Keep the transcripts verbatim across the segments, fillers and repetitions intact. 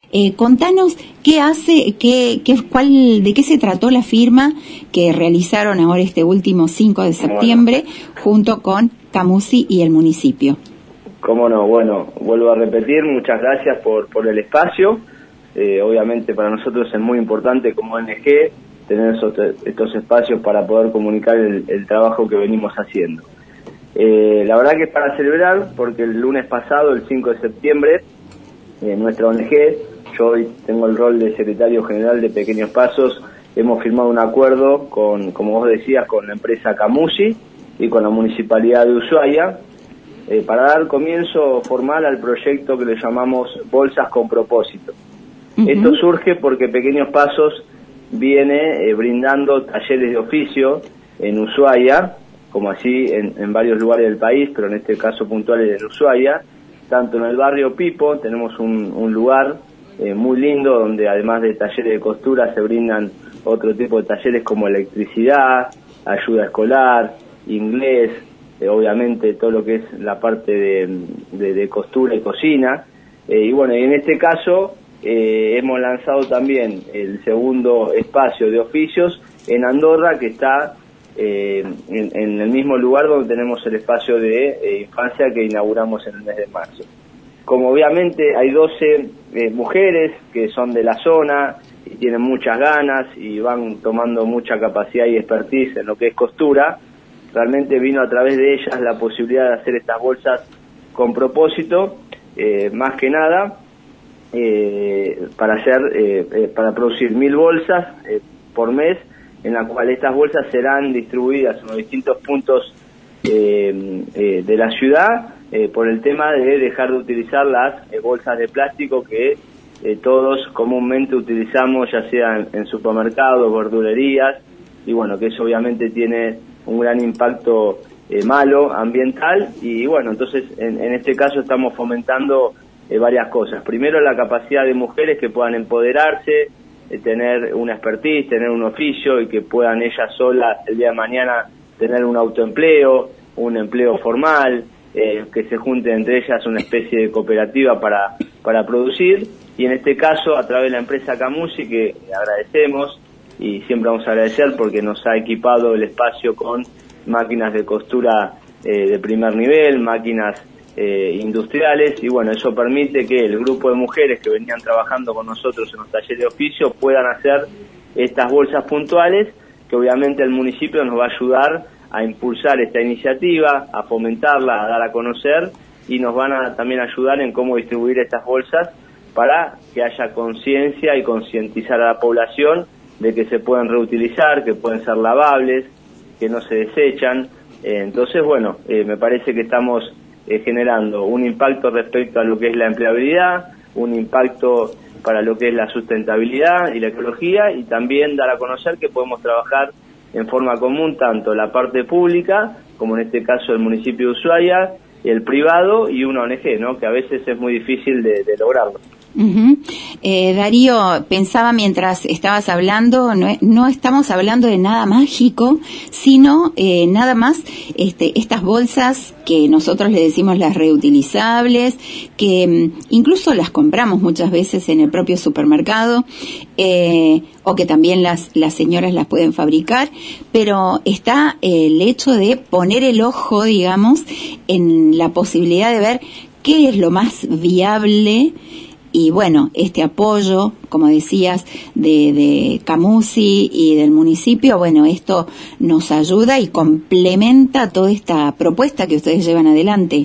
Eh, contanos qué hace, qué, qué, cuál, de qué se trató la firma que realizaron ahora este último cinco de septiembre bueno. junto con Camusi y el municipio. Cómo no, bueno, vuelvo a repetir, muchas gracias por, por el espacio. Eh, obviamente para nosotros es muy importante como O N G tener esos, estos espacios para poder comunicar el, el trabajo que venimos haciendo. Eh, la verdad que es para celebrar, porque el lunes pasado, el cinco de septiembre, eh, nuestra O N G, yo hoy tengo el rol de secretario general de Pequeños Pasos, hemos firmado un acuerdo con, como vos decías, con la empresa Camusi y con la Municipalidad de Ushuaia, eh, para dar comienzo formal al proyecto que le llamamos Bolsas con Propósito. Uh-huh. Esto surge porque Pequeños Pasos viene eh, brindando talleres de oficio en Ushuaia, como así en, en varios lugares del país, pero en este caso puntual es en Ushuaia, tanto en el barrio Pipo, tenemos un, un lugar eh, muy lindo donde además de talleres de costura se brindan otro tipo de talleres como electricidad, ayuda escolar, inglés, eh, obviamente todo lo que es la parte de, de, de costura y cocina, eh, y bueno, y en este caso eh, hemos lanzado también el segundo espacio de oficios en Andorra, que está Eh, en, en el mismo lugar donde tenemos el espacio de eh, infancia que inauguramos en el mes de marzo. Como obviamente hay doce eh, mujeres que son de la zona y tienen muchas ganas y van tomando mucha capacidad y expertise en lo que es costura, realmente vino a través de ellas la posibilidad de hacer estas bolsas con propósito, eh, más que nada eh, para hacer eh, eh, para producir mil bolsas eh, por mes, en la cual estas bolsas serán distribuidas en los distintos puntos eh, eh, de la ciudad, eh, por el tema de dejar de utilizar las eh, bolsas de plástico que eh, todos comúnmente utilizamos, ya sea en, en supermercados, verdulerías, y bueno, que eso obviamente tiene un gran impacto eh, malo, ambiental, y bueno, entonces en, en este caso estamos fomentando eh, varias cosas. Primero, la capacidad de mujeres que puedan empoderarse, tener una expertise, tener un oficio y que puedan ellas solas el día de mañana tener un autoempleo, un empleo formal, eh, que se junten entre ellas una especie de cooperativa para, para producir, y en este caso a través de la empresa Camusi, que agradecemos y siempre vamos a agradecer porque nos ha equipado el espacio con máquinas de costura eh, de primer nivel, máquinas Eh, industriales, y bueno, eso permite que el grupo de mujeres que venían trabajando con nosotros en los talleres de oficio puedan hacer estas bolsas puntuales, que obviamente el municipio nos va a ayudar a impulsar esta iniciativa, a fomentarla, a dar a conocer, y nos van a también ayudar en cómo distribuir estas bolsas para que haya conciencia y concientizar a la población de que se pueden reutilizar, que pueden ser lavables, que no se desechan. Eh, entonces, bueno, eh, me parece que estamos Eh, generando un impacto respecto a lo que es la empleabilidad, un impacto para lo que es la sustentabilidad y la ecología, y también dar a conocer que podemos trabajar en forma común tanto la parte pública, como en este caso el municipio de Ushuaia, el privado y una O N G, ¿no?, que a veces es muy difícil de, de lograrlo. Uh-huh. Eh, Darío, pensaba mientras estabas hablando, no, no estamos hablando de nada mágico, sino eh, nada más este, estas bolsas que nosotros le decimos las reutilizables, que um, incluso las compramos muchas veces en el propio supermercado, eh, o que también las, las señoras las pueden fabricar, pero está el hecho de poner el ojo, digamos, en la posibilidad de ver qué es lo más viable. Y bueno, este apoyo, como decías, de, de Camusi y del municipio, bueno, esto nos ayuda y complementa toda esta propuesta que ustedes llevan adelante.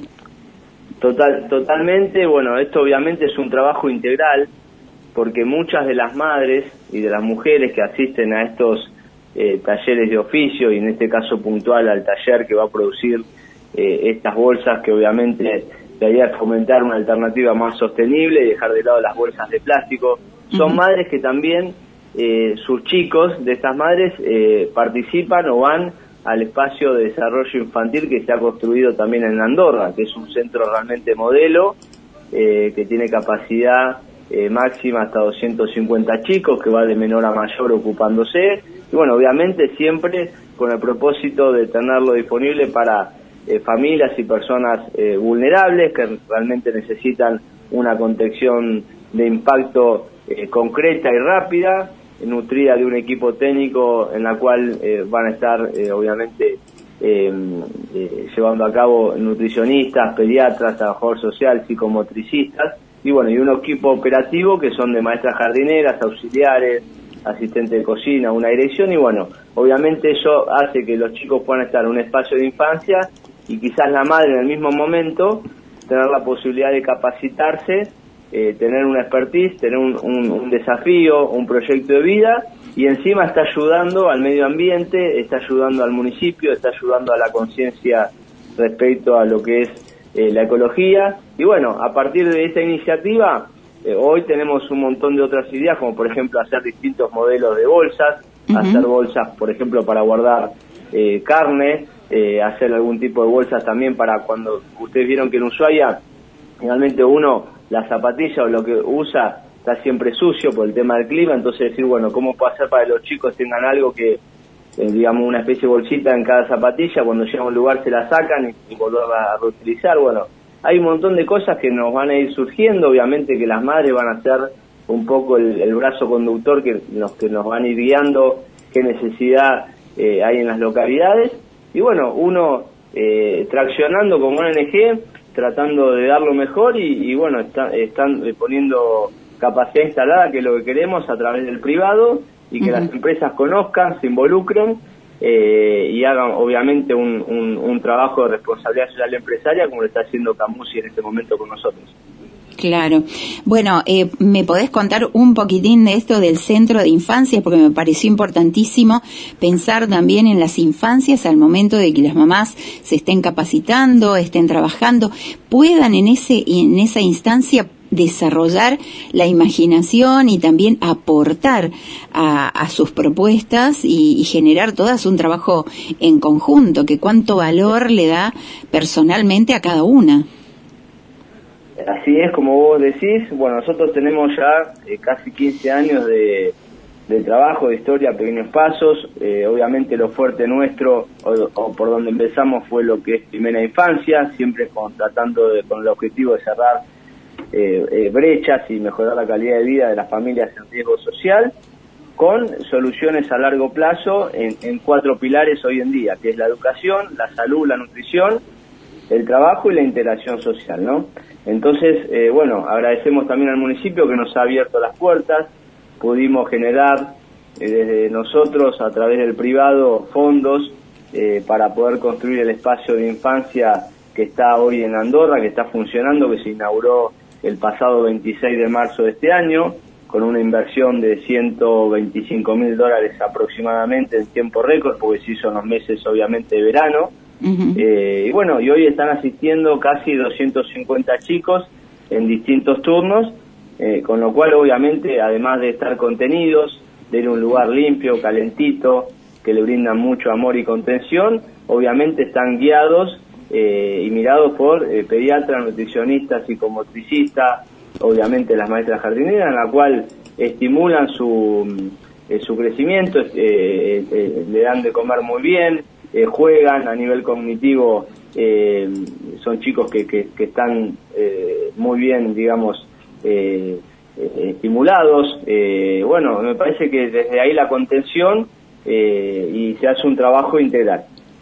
Total, totalmente, bueno, esto obviamente es un trabajo integral, porque muchas de las madres y de las mujeres que asisten a estos eh, talleres de oficio, y en este caso puntual al taller que va a producir eh, estas bolsas, que obviamente la idea es fomentar una alternativa más sostenible y dejar de lado las bolsas de plástico. Son uh-huh. madres que también, eh, sus chicos de estas madres eh, participan o van al espacio de desarrollo infantil que se ha construido también en Andorra, que es un centro realmente modelo, eh, que tiene capacidad eh, máxima hasta doscientos cincuenta chicos, que va de menor a mayor ocupándose, y bueno, obviamente siempre con el propósito de tenerlo disponible para Eh, familias y personas eh, vulnerables que realmente necesitan una contención de impacto eh, concreta y rápida, nutrida de un equipo técnico en la cual eh, van a estar eh, obviamente eh, eh, llevando a cabo nutricionistas, pediatras, trabajador social, psicomotricistas, y bueno, y un equipo operativo que son de maestras jardineras, auxiliares, asistente de cocina, una dirección, y bueno, obviamente eso hace que los chicos puedan estar en un espacio de infancia y quizás la madre en el mismo momento tener la posibilidad de capacitarse, eh, tener una expertise, tener un, un, un desafío, un proyecto de vida, y encima está ayudando al medio ambiente, está ayudando al municipio, está ayudando a la conciencia respecto a lo que es eh, la ecología. Y bueno, a partir de esta iniciativa, eh, hoy tenemos un montón de otras ideas, como por ejemplo hacer distintos modelos de bolsas, uh-huh. hacer bolsas, por ejemplo, para guardar eh, carne, eh, hacer algún tipo de bolsas también para cuando ustedes vieron que en Ushuaia, realmente uno, la zapatilla o lo que usa, está siempre sucio por el tema del clima, entonces decir, bueno, ¿cómo puedo hacer para que los chicos tengan algo que, eh, digamos, una especie de bolsita en cada zapatilla, cuando llegan a un lugar se la sacan y, y volverla a reutilizar? Bueno, hay un montón de cosas que nos van a ir surgiendo, obviamente que las madres van a ser un poco el, el brazo conductor que nos, que nos van a ir guiando qué necesidad eh, hay en las localidades, y bueno, uno eh, traccionando como O N G, tratando de dar lo mejor y, y bueno, está, están poniendo capacidad instalada, que es lo que queremos, a través del privado, y que uh-huh. las empresas conozcan, se involucren eh, y hagan obviamente un, un, un trabajo de responsabilidad social empresaria, como lo está haciendo Camusi en este momento con nosotros. Claro. Bueno, eh, ¿me podés contar un poquitín de esto del centro de infancia? Porque me pareció importantísimo pensar también en las infancias al momento de que las mamás se estén capacitando, estén trabajando, puedan en ese en esa instancia desarrollar la imaginación y también aportar a, a sus propuestas y, y generar todas un trabajo en conjunto, que cuánto valor le da personalmente a cada una. Así es, como vos decís. Bueno, nosotros tenemos ya eh, casi quince años de, de trabajo, de historia, pequeños pasos. Eh, obviamente lo fuerte nuestro, o, o por donde empezamos, fue lo que es primera infancia, siempre con, tratando de, con el objetivo de cerrar eh, eh, brechas y mejorar la calidad de vida de las familias en riesgo social, con soluciones a largo plazo en, en cuatro pilares hoy en día, que es la educación, la salud, la nutrición, el trabajo y la integración social, ¿no? Entonces, eh, bueno, agradecemos también al municipio que nos ha abierto las puertas. Pudimos generar eh, desde nosotros, a través del privado, fondos eh, para poder construir el espacio de infancia que está hoy en Andorra, que está funcionando, que se inauguró el pasado veintiséis de marzo de este año, con una inversión de ciento veinticinco mil dólares aproximadamente en tiempo récord, porque se hizo en los meses obviamente de verano. Uh-huh. Eh, y bueno, y hoy están asistiendo casi doscientos cincuenta chicos en distintos turnos, eh, con lo cual obviamente, además de estar contenidos, de ir a un lugar limpio, calentito, que le brindan mucho amor y contención, obviamente están guiados eh, y mirados por eh, pediatras, nutricionistas, psicomotricistas, obviamente las maestras jardineras, en la cual estimulan su, eh, su crecimiento, eh, eh, le dan de comer muy bien, Eh, juegan a nivel cognitivo, eh, son chicos que, que, que están eh, muy bien, digamos, eh, eh, estimulados. Eh, bueno, me parece que desde ahí la contención eh, y se hace un trabajo integral.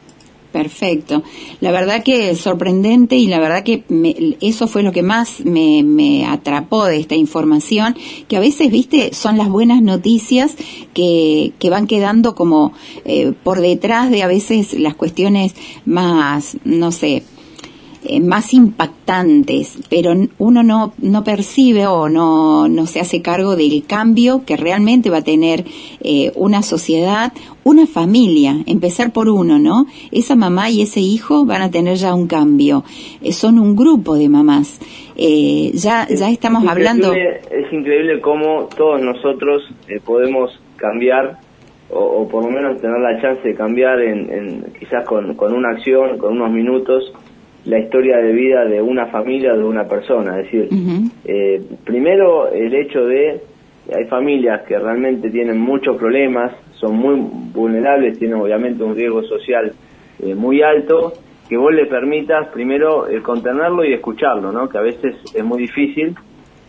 Perfecto. La verdad que es sorprendente y la verdad que me, eso fue lo que más me, me atrapó de esta información, que a veces, viste, son las buenas noticias que, que van quedando como eh, por detrás de a veces las cuestiones más, no sé, eh, más impactantes, pero uno no no percibe o no no se hace cargo del cambio que realmente va a tener eh, una sociedad, una familia, empezar por uno, ¿no? Esa mamá y ese hijo van a tener ya un cambio, eh, son un grupo de mamás, eh, ya ya estamos es hablando. Es increíble cómo todos nosotros eh, podemos cambiar, o, o por lo menos tener la chance de cambiar en, en quizás con, con una acción, con unos minutos, la historia de vida de una familia o de una persona. Es decir, uh-huh. eh, primero el hecho de, hay familias que realmente tienen muchos problemas, son muy vulnerables, tienen obviamente un riesgo social eh, muy alto, que vos le permitas primero el contenerlo y escucharlo, ¿no? Que a veces es muy difícil,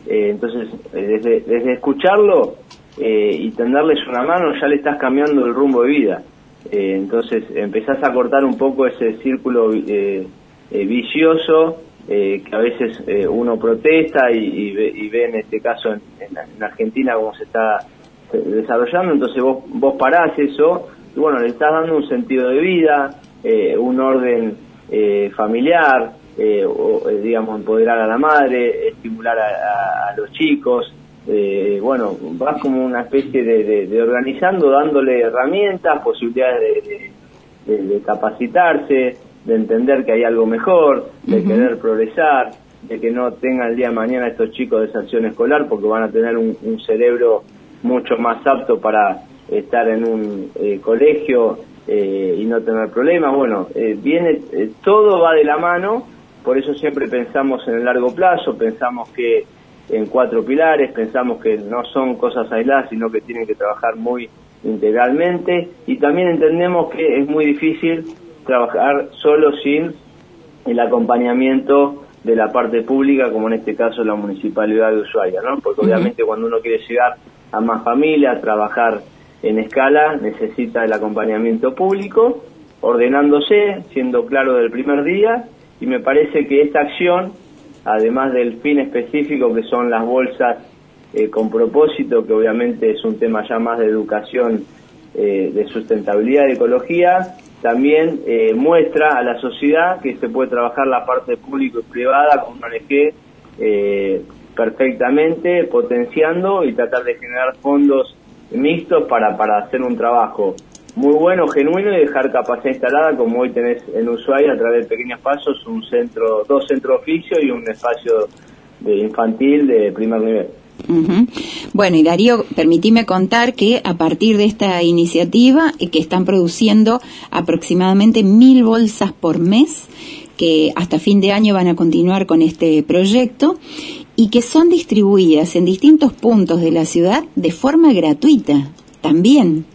Eh, entonces, eh, desde, desde escucharlo eh, y tenderles una mano, ya le estás cambiando el rumbo de vida. Eh, entonces, empezás a cortar un poco ese círculo eh, eh, vicioso eh, que a veces eh, uno protesta y, y, ve, y ve en este caso en, en Argentina cómo se está desarrollando. Entonces, vos, vos parás eso y bueno, le estás dando un sentido de vida, eh, un orden eh, familiar, eh, o, eh, digamos, empoderar a la madre, estimular a, a, a los chicos. Eh, bueno, vas como una especie de, de, de organizando, dándole herramientas, posibilidades de, de, de capacitarse, de entender que hay algo mejor, de uh-huh. querer progresar, de que no tengan el día de mañana estos chicos deserción escolar, porque van a tener un, un cerebro mucho más apto para estar en un eh, colegio eh, y no tener problemas. Bueno, eh, viene, eh, todo va de la mano, por eso siempre pensamos en el largo plazo, pensamos que en cuatro pilares, pensamos que no son cosas aisladas, sino que tienen que trabajar muy integralmente, y también entendemos que es muy difícil trabajar solo sin el acompañamiento de la parte pública, como en este caso la Municipalidad de Ushuaia, ¿no? Porque uh-huh. obviamente cuando uno quiere llegar a más familias, trabajar en escala, necesita el acompañamiento público, ordenándose, siendo claro del primer día, y me parece que esta acción, además del fin específico que son las bolsas eh, con propósito, que obviamente es un tema ya más de educación, eh, de sustentabilidad y ecología, también eh, muestra a la sociedad que se puede trabajar la parte pública y privada con una O N G eh, perfectamente, potenciando y tratar de generar fondos mixtos para, para hacer un trabajo muy bueno, genuino, y dejar capacidad instalada, como hoy tenés en Ushuaia, a través de Pequeños Pasos, un centro, dos centros oficio y un espacio de infantil de primer nivel. Uh-huh. Bueno, y Darío, permitime contar que a partir de esta iniciativa, eh, que están produciendo aproximadamente mil bolsas por mes, que hasta fin de año van a continuar con este proyecto, y que son distribuidas en distintos puntos de la ciudad de forma gratuita, también.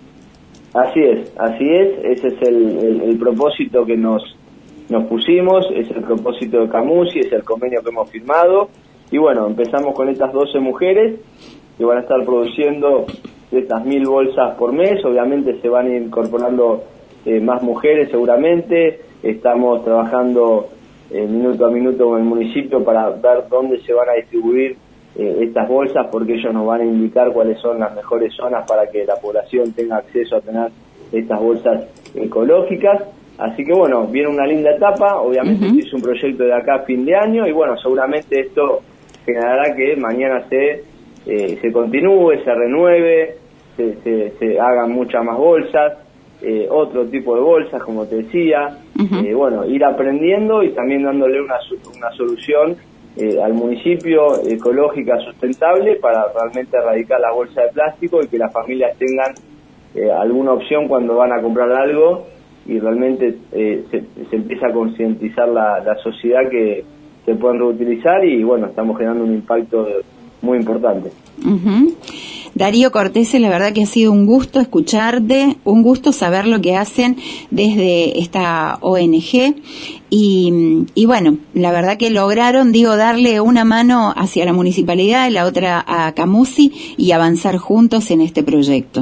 Así es, así es, ese es el, el, el propósito que nos, nos pusimos, es el propósito de Camusi, es el convenio que hemos firmado, y bueno, empezamos con estas doce mujeres que van a estar produciendo estas mil bolsas por mes. Obviamente se van a ir incorporando eh, más mujeres seguramente, estamos trabajando eh, minuto a minuto con el municipio para ver dónde se van a distribuir Eh, estas bolsas, porque ellos nos van a indicar cuáles son las mejores zonas para que la población tenga acceso a tener estas bolsas ecológicas. Así que bueno, viene una linda etapa, obviamente uh-huh. es un proyecto de acá a fin de año, y bueno, seguramente esto generará que mañana se eh, se continúe, se renueve, se, se, se hagan muchas más bolsas, eh, otro tipo de bolsas, como te decía, uh-huh. eh, bueno, ir aprendiendo y también dándole una, una solución Eh, al municipio ecológica sustentable para realmente erradicar la bolsa de plástico y que las familias tengan eh, alguna opción cuando van a comprar algo, y realmente eh, se, se empieza a concientizar la, la sociedad que se pueden reutilizar, y bueno, estamos generando un impacto muy importante. Uh-huh. Darío Cortese, la verdad que ha sido un gusto escucharte, un gusto saber lo que hacen desde esta O N G, y, y bueno, la verdad que lograron, digo, darle una mano hacia la municipalidad y la otra a Camusi, y avanzar juntos en este proyecto.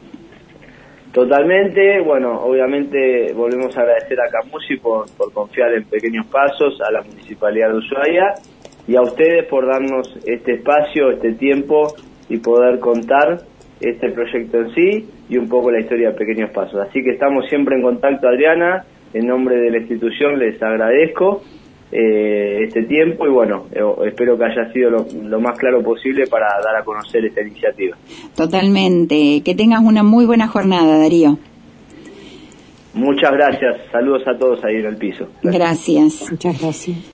Totalmente, bueno, obviamente volvemos a agradecer a Camusi por, por confiar en Pequeños Pasos, a la Municipalidad de Ushuaia, y a ustedes por darnos este espacio, este tiempo, y poder contar este proyecto en sí y un poco la historia de Pequeños Pasos. Así que estamos siempre en contacto, Adriana. En nombre de la institución les agradezco eh, este tiempo, y bueno, eh, espero que haya sido lo, lo más claro posible para dar a conocer esta iniciativa. Totalmente. Que tengas una muy buena jornada, Darío. Muchas gracias. Saludos a todos ahí en el piso. Gracias. Gracias. Muchas gracias.